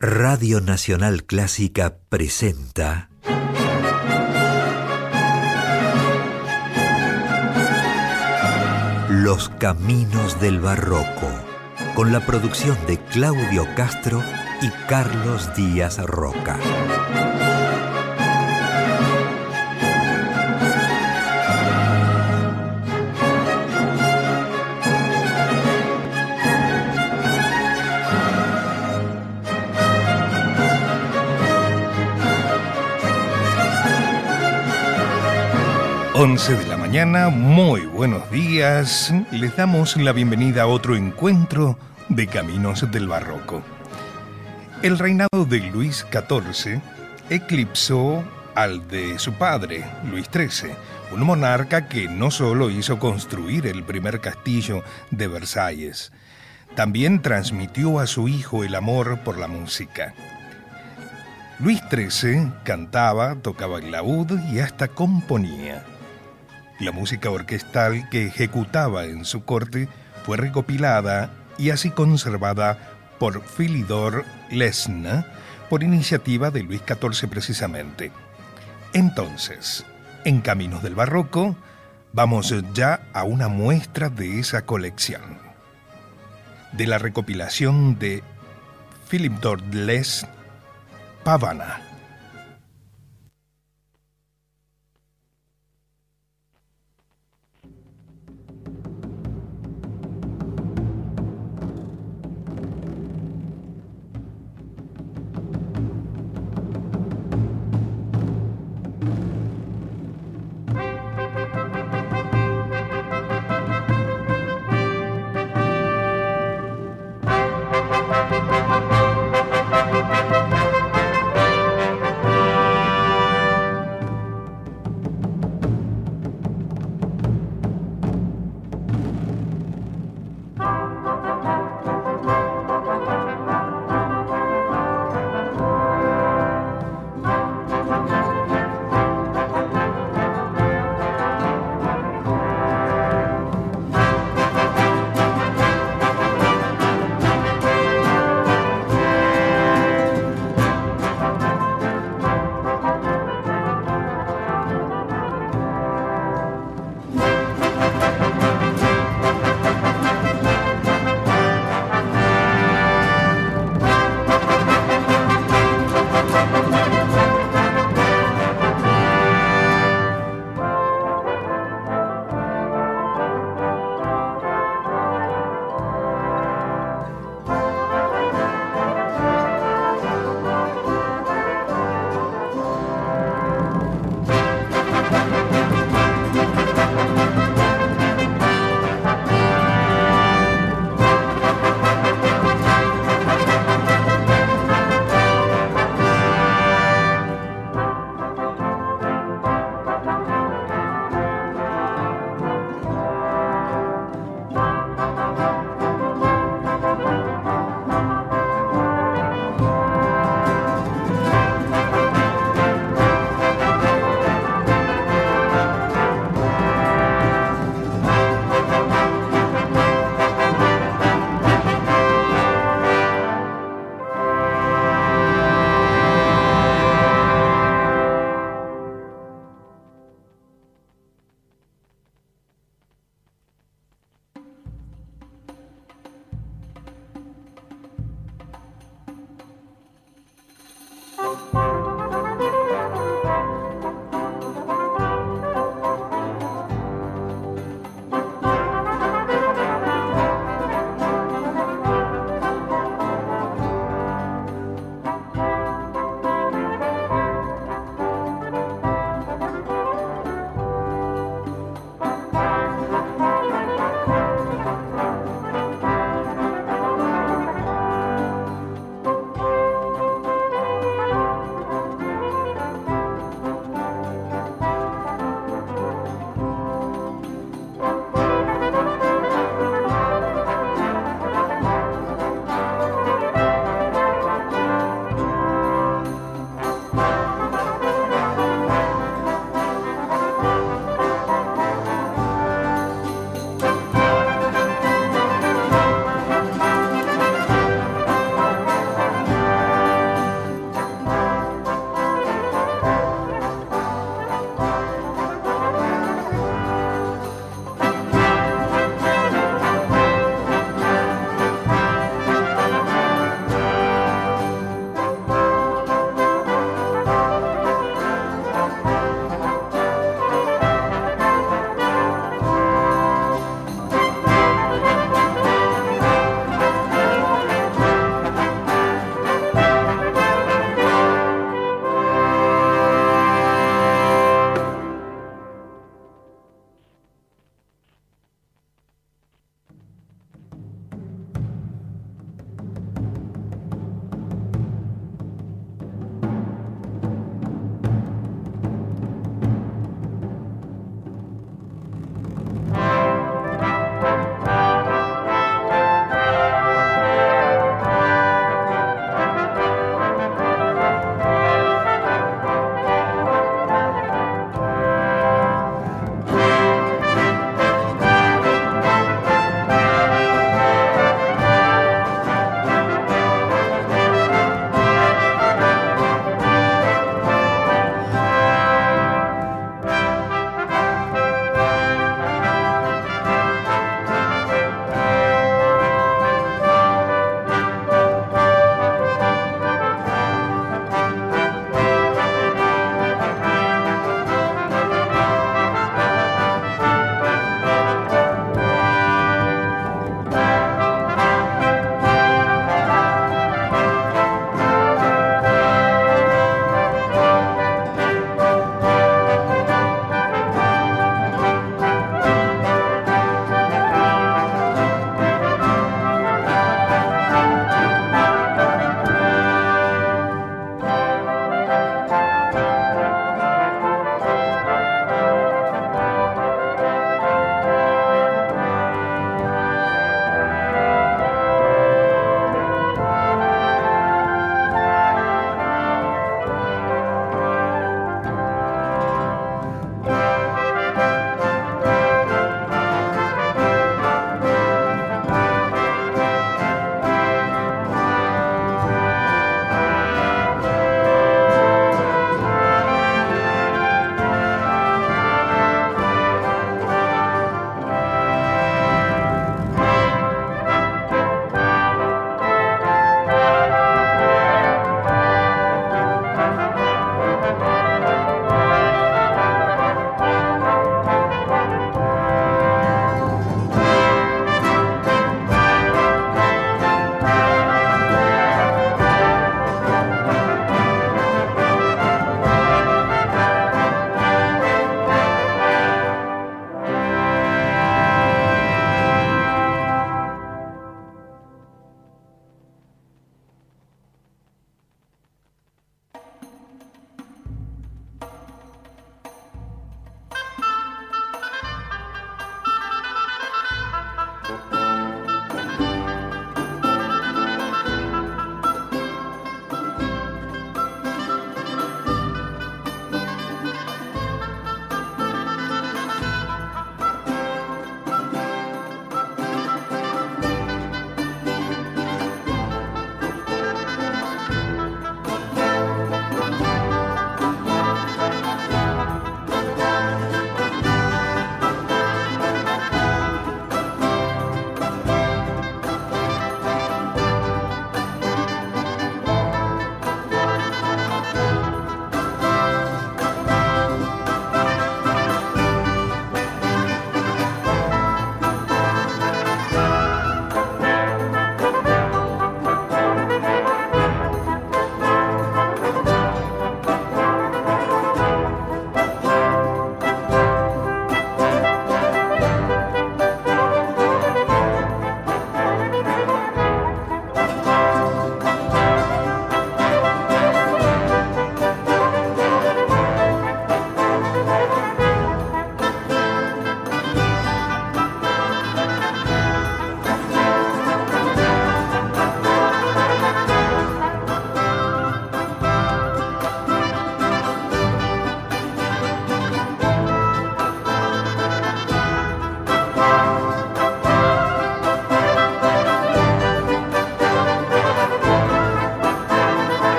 Radio Nacional Clásica presenta Los Caminos del Barroco, con la producción de Claudio Castro y Carlos Díaz Roca. 11 de la mañana, muy buenos días. Les damos la bienvenida a otro encuentro de Caminos del Barroco. El reinado de Luis XIV eclipsó al de su padre, Luis XIII, un monarca que no solo hizo construir el primer castillo de Versalles, también transmitió a su hijo el amor por la música. Luis XIII cantaba, tocaba el laúd y hasta componía. La música orquestal que ejecutaba en su corte fue recopilada y así conservada por Philidor Lesne, por iniciativa de Luis XIV precisamente. Entonces, en Caminos del Barroco, vamos ya a una muestra de esa colección. De la recopilación de Philidor Lesne, Pavana.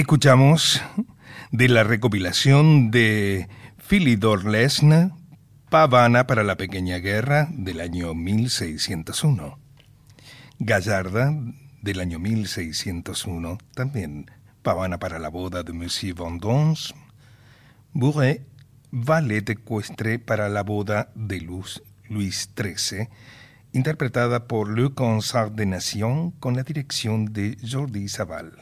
Escuchamos de la recopilación de Philidor Lesne, Pavana para la Pequeña Guerra, del año 1601. Gallarda, del año 1601, también Pavana para la boda de Monsieur Vendôme. Bourret, Ballet ecuestre para la boda de Luis XIII, interpretada por Le Concert des Nations con la dirección de Jordi Savall.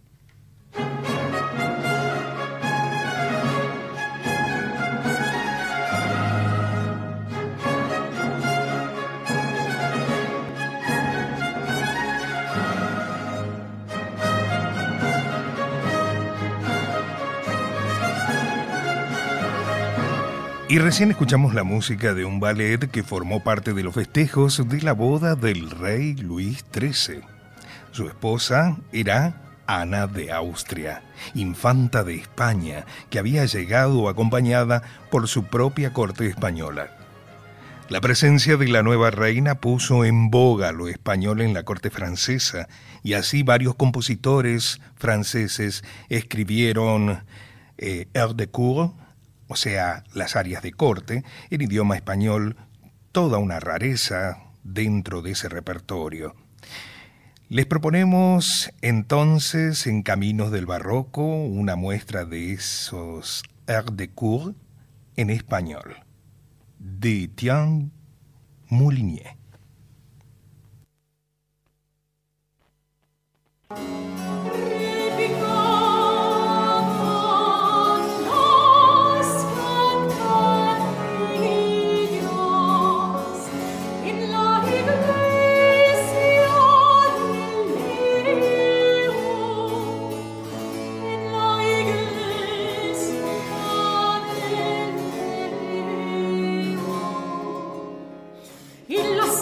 Y recién escuchamos la música de un ballet que formó parte de los festejos de la boda del rey Luis XIII. Su esposa era Ana de Austria, infanta de España, que había llegado acompañada por su propia corte española. La presencia de la nueva reina puso en boga lo español en la corte francesa, y así varios compositores franceses escribieron airs de cour, o sea, las arias de corte, en idioma español, toda una rareza dentro de ese repertorio. Les proponemos entonces, en Caminos del Barroco, una muestra de esos airs de cour en español, de Etienne Moulinier. Il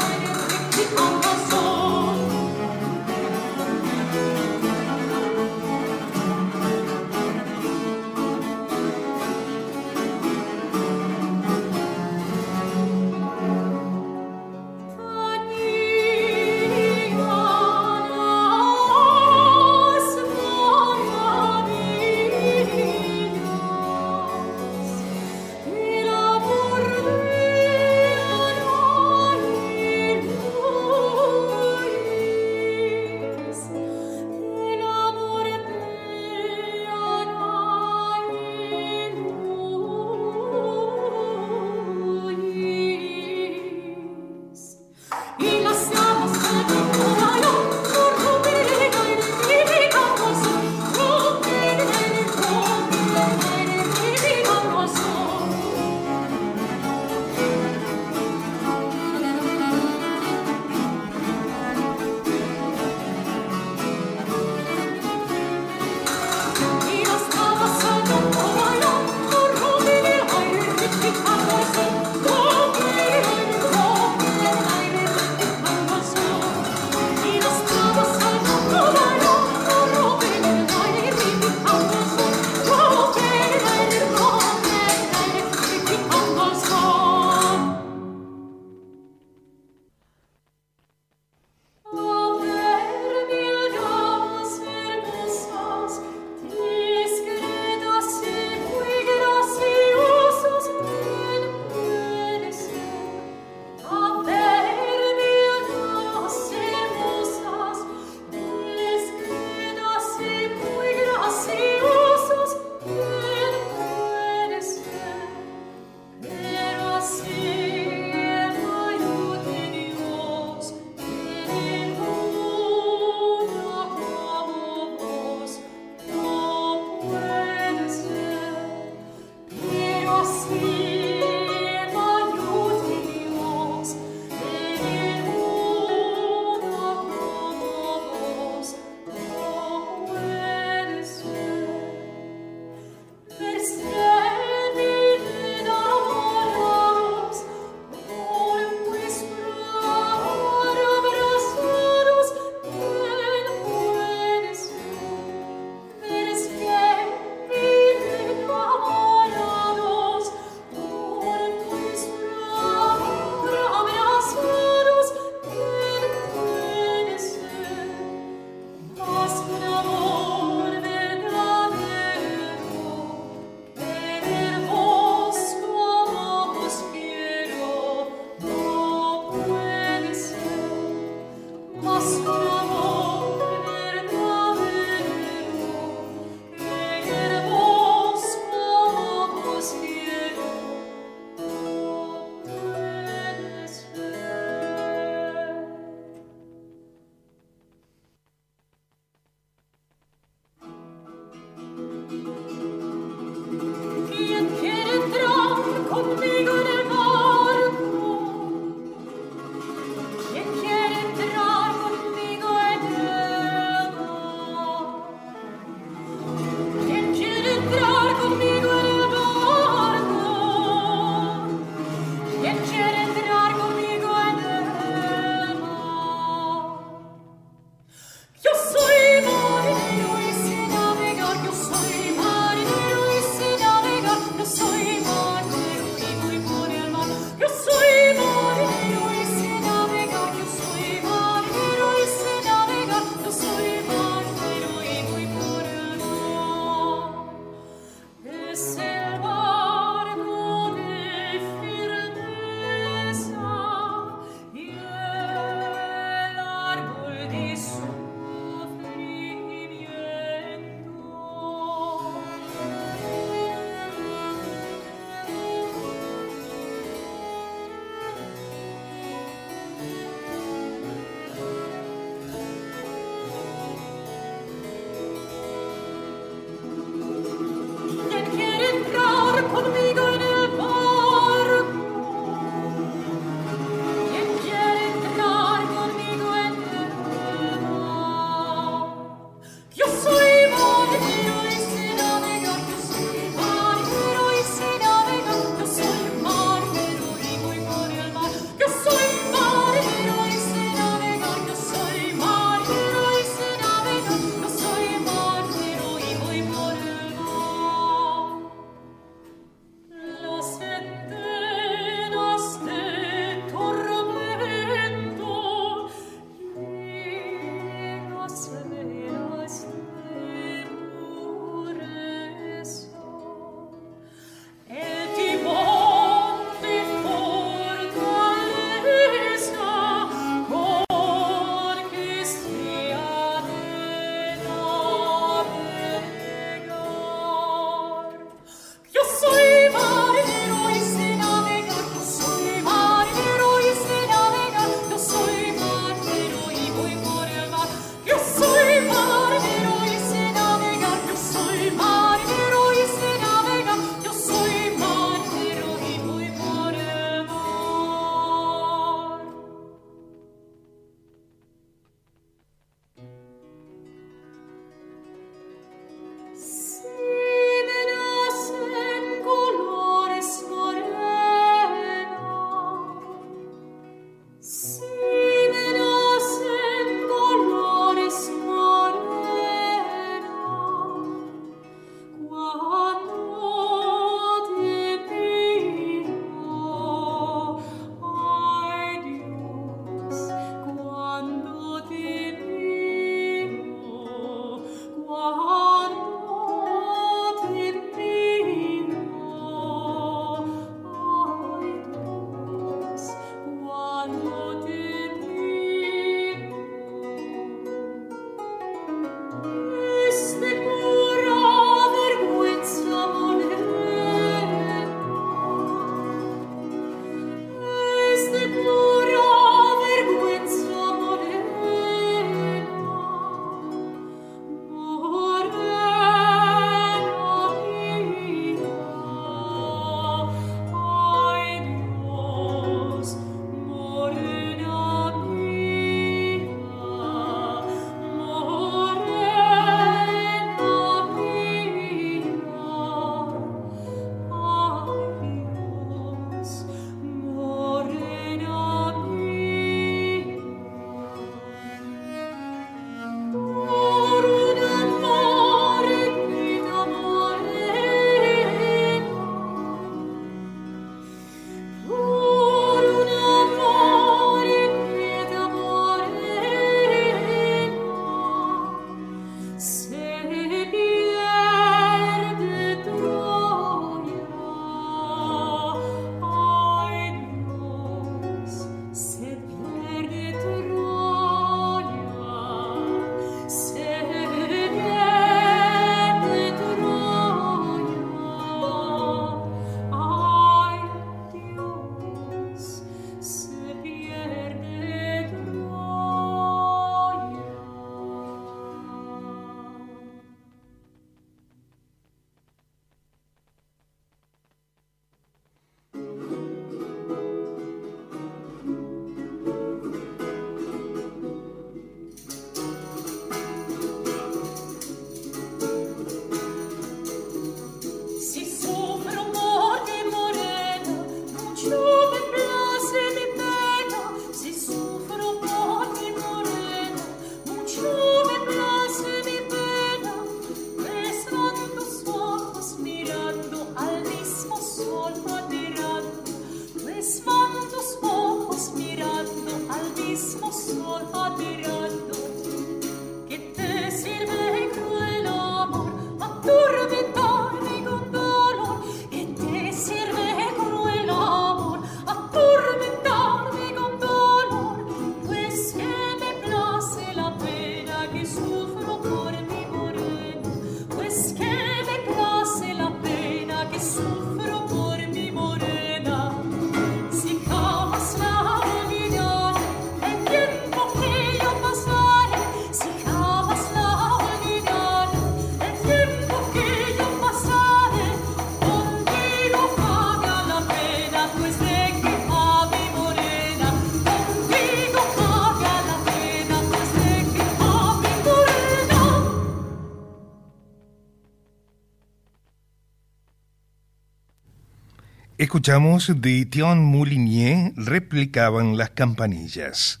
Escuchamos de Étienne Moulinier, Replicaban las campanillas.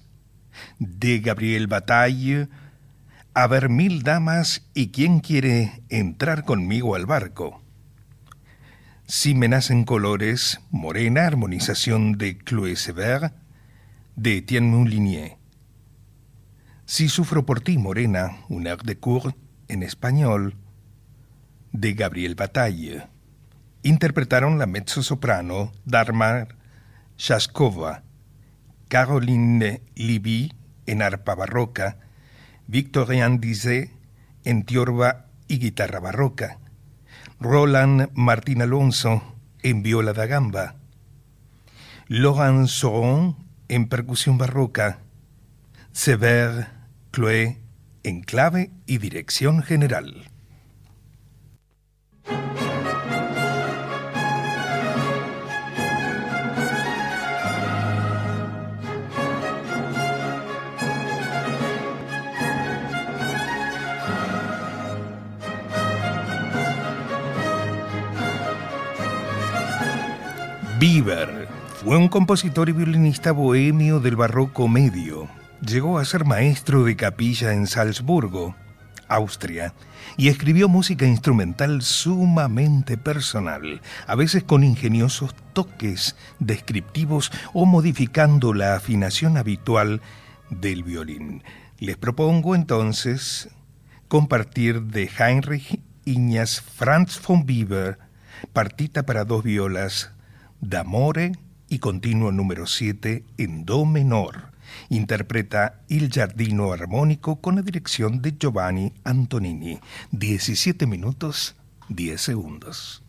De Gabriel Bataille, A ver 1000 damas y quién quiere entrar conmigo al barco. Si me nacen colores, Morena, armonización de Chloé Severt, de Étienne Moulinier. Si sufro por ti, Morena, un air de cour en español, de Gabriel Bataille. Interpretaron la mezzosoprano Dagmar Chaskova, Caroline Libby en arpa barroca, Victorien Dizet en tiorba y guitarra barroca, Roland Martín Alonso en viola da gamba, Laurent Sauron en percusión barroca, Severt Chloé en clave y dirección general. Bieber, Fue un compositor y violinista bohemio del barroco medio. Llegó a ser maestro de capilla en Salzburgo, Austria, y escribió música instrumental sumamente personal, a veces con ingeniosos toques descriptivos o modificando la afinación habitual del violín. Les propongo entonces compartir de Heinrich Ignaz Franz von Weber, partita para dos violas, d'amore y continuo número 7 en do menor. Interpreta Il Giardino Armónico con la dirección de Giovanni Antonini. 17 minutos, 10 segundos.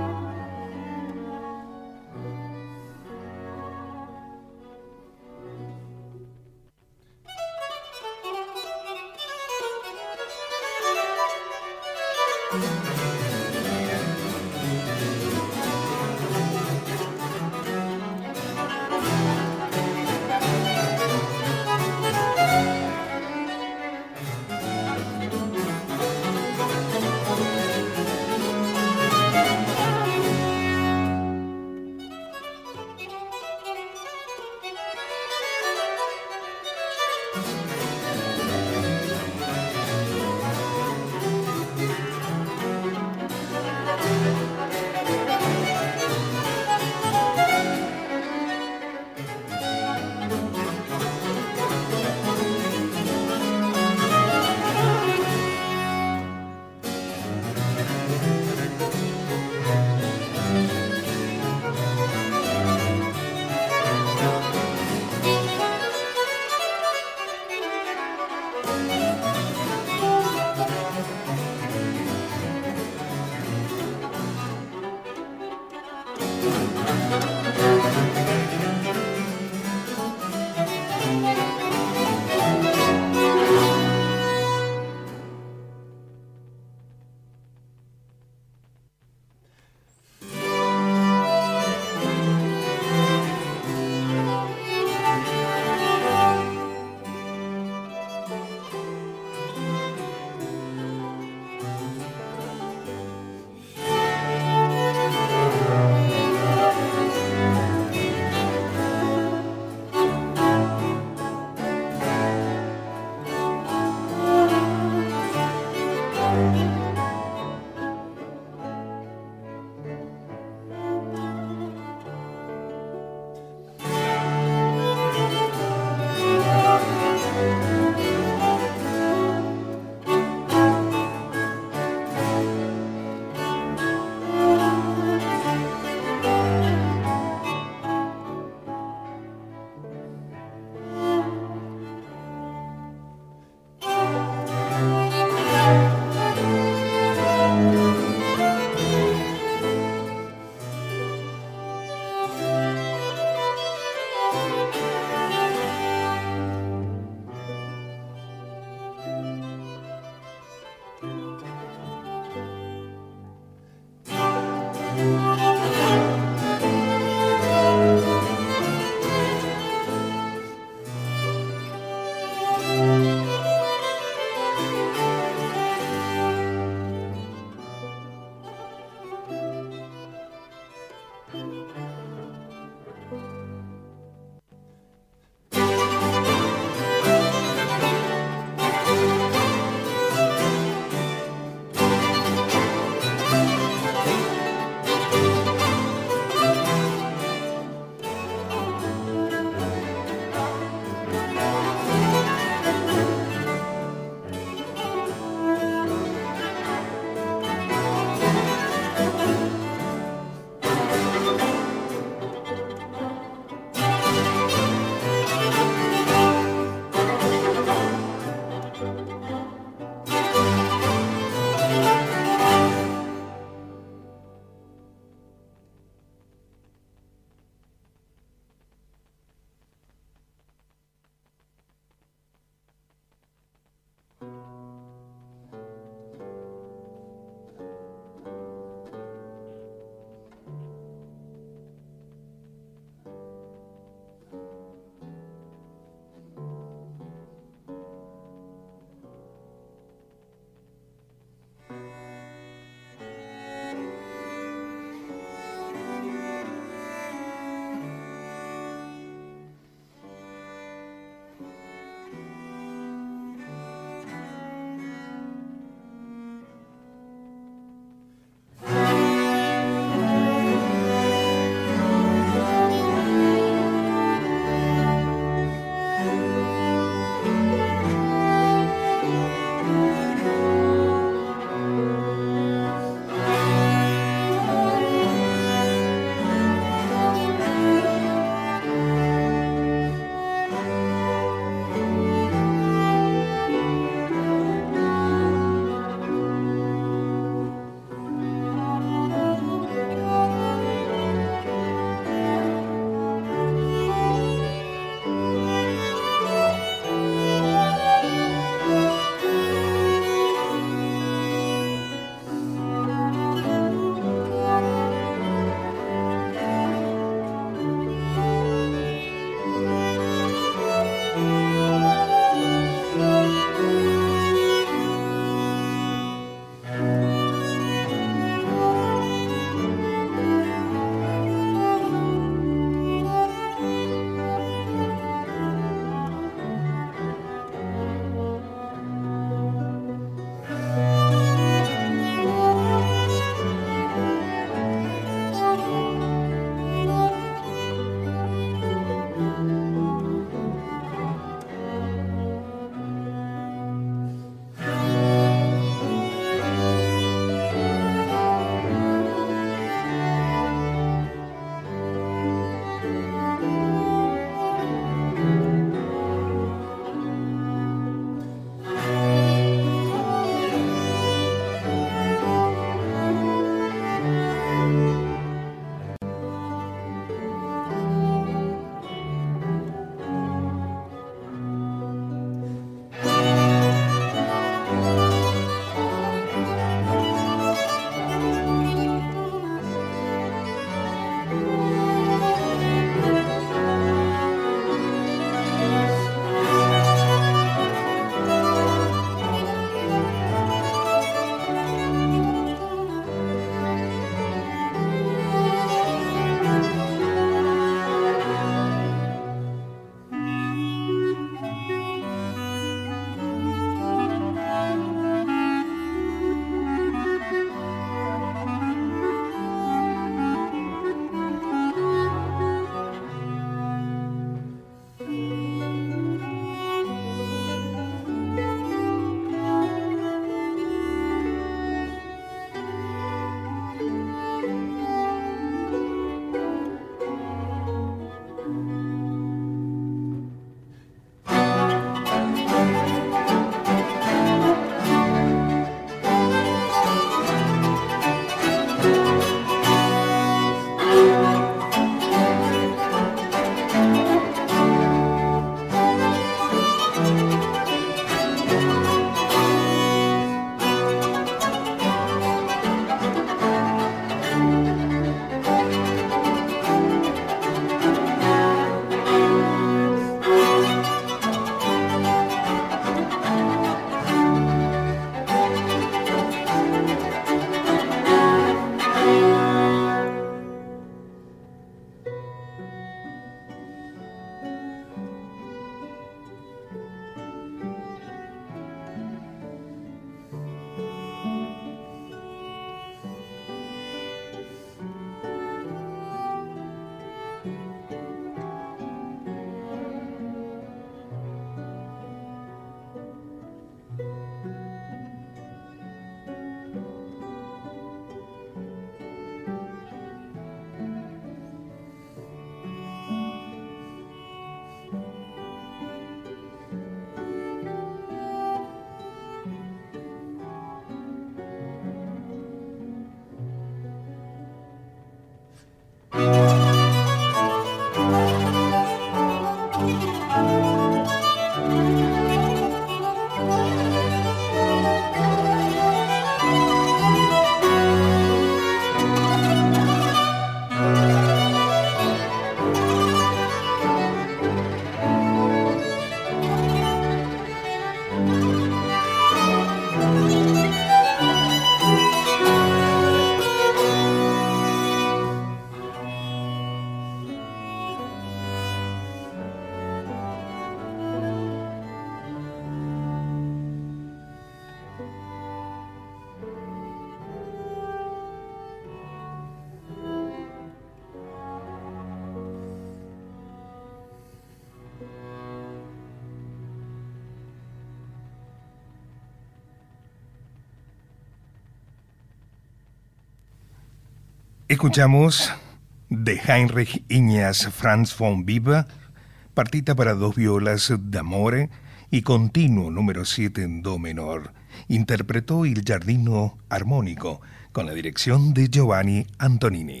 Escuchamos de Heinrich Ignaz Franz von Weber, partita para dos violas d'amore y continuo número 7 en do menor. Interpretó Il Giardino Armónico con la dirección de Giovanni Antonini.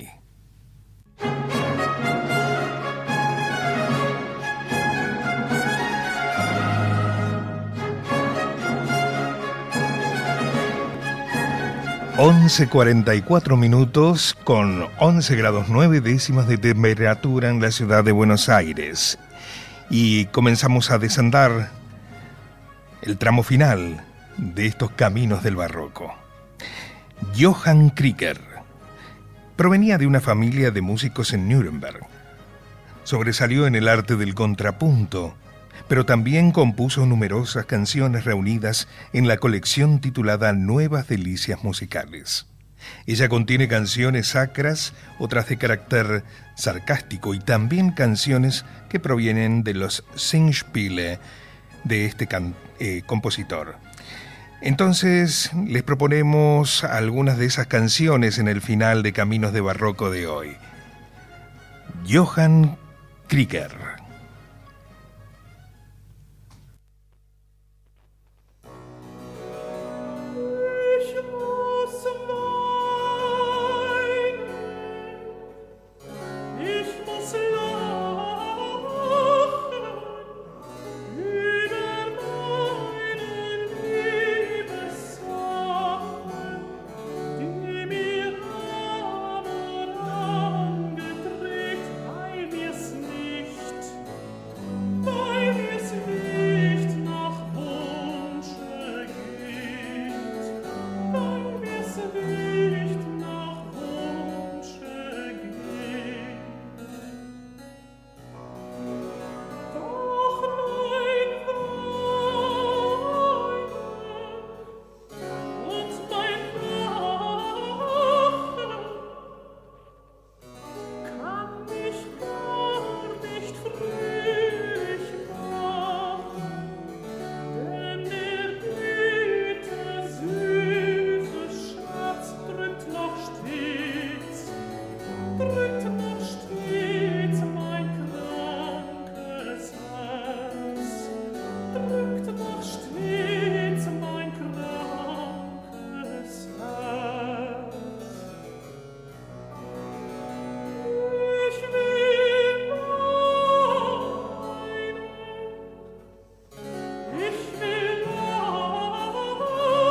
11:44 minutos con 11 grados 9 décimas de temperatura en la ciudad de Buenos Aires. Y comenzamos a desandar el tramo final de estos caminos del barroco. Johann Krieger provenía de una familia de músicos en Nuremberg. Sobresalió en el arte del contrapunto, pero también compuso numerosas canciones reunidas en la colección titulada Nuevas Delicias Musicales. Ella contiene canciones sacras, otras de carácter sarcástico y también canciones que provienen de los Singspiele de este compositor. Entonces les proponemos algunas de esas canciones en el final de Caminos de Barroco de hoy. Johann Krieger.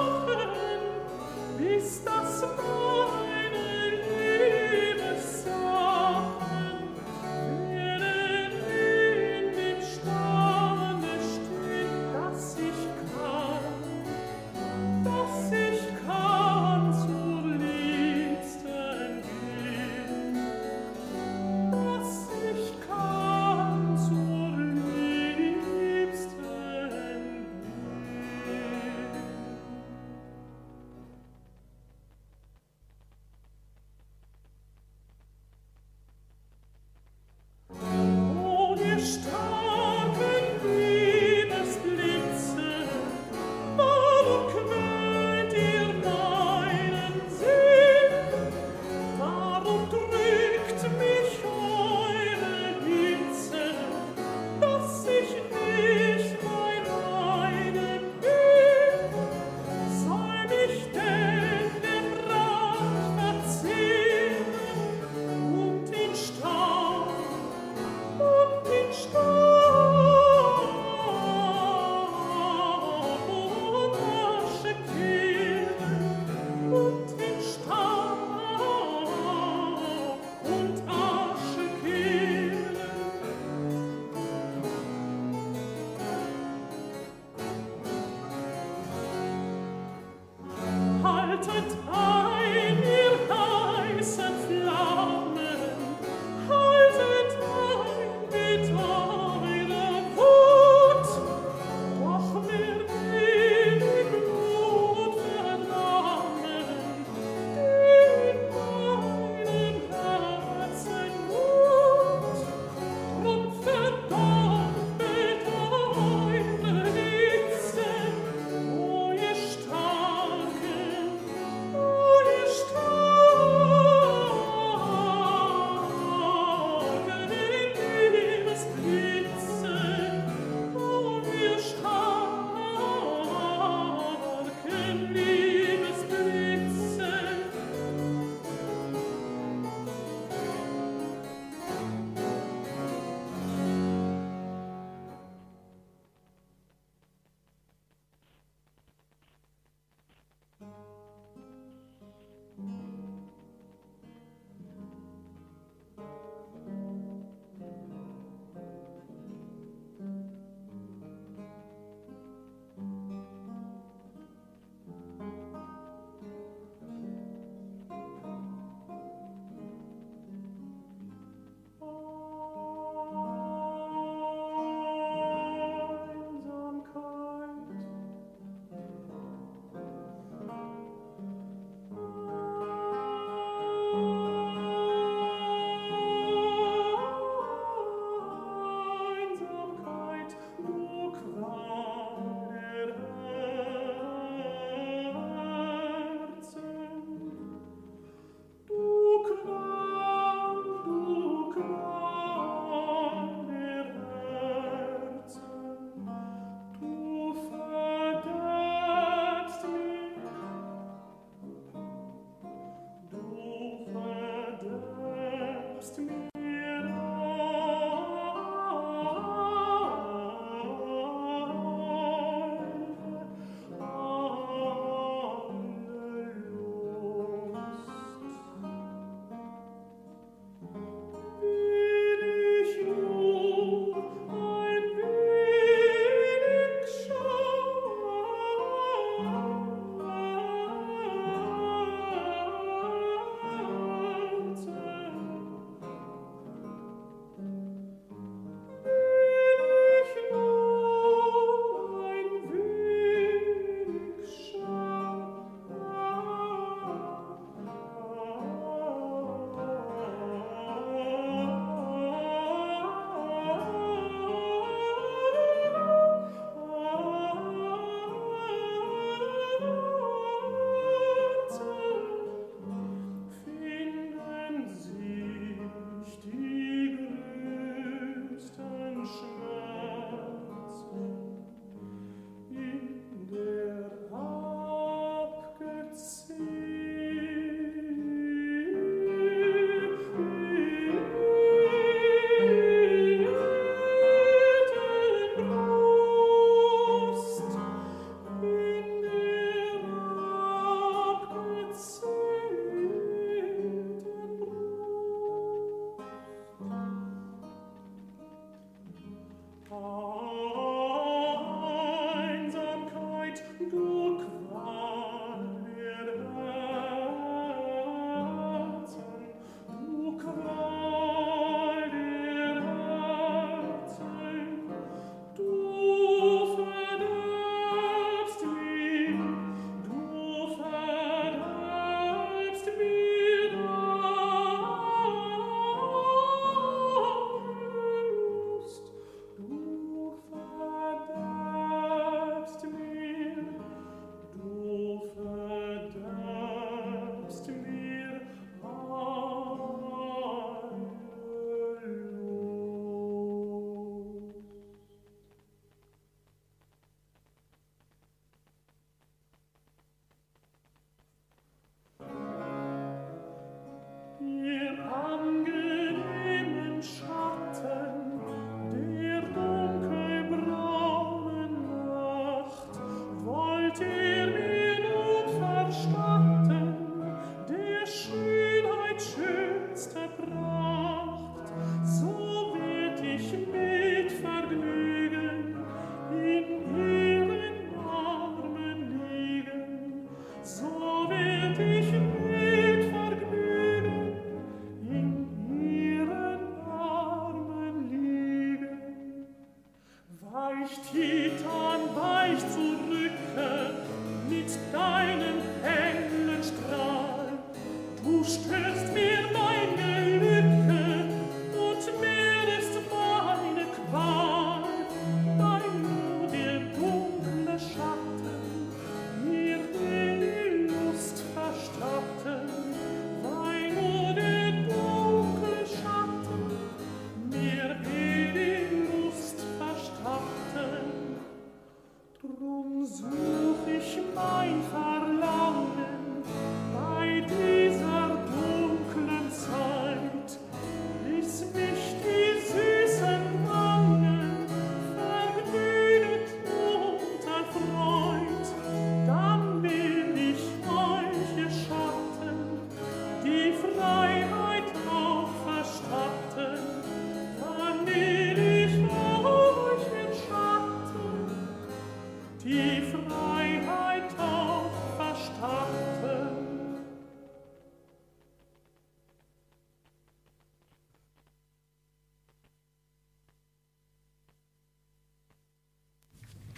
Ist das meine Liebe sein?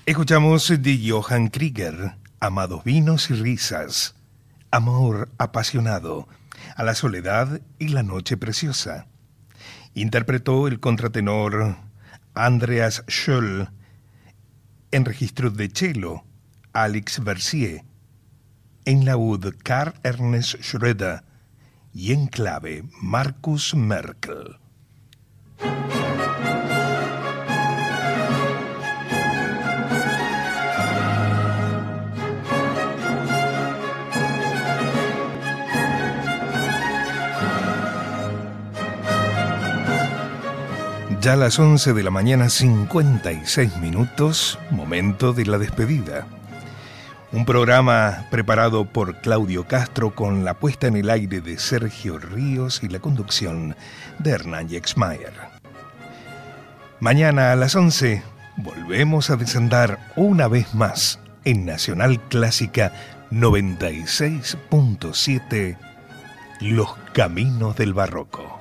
Escuchamos de Johann Krieger, Amados vinos y risas, Amor apasionado, A la soledad y la noche preciosa. Interpretó el contratenor Andreas Scholl, en registro de cello Alex Bercier, en laúd Karl Ernst Schröder y en clave Markus Merkel. Ya a las 11 de la mañana, 56 minutos, momento de la despedida. Un programa preparado por Claudio Castro con la puesta en el aire de Sergio Ríos y la conducción de Hernán Yexmayer. Mañana a las 11 volvemos a desandar una vez más en Nacional Clásica 96.7 Los Caminos del Barroco.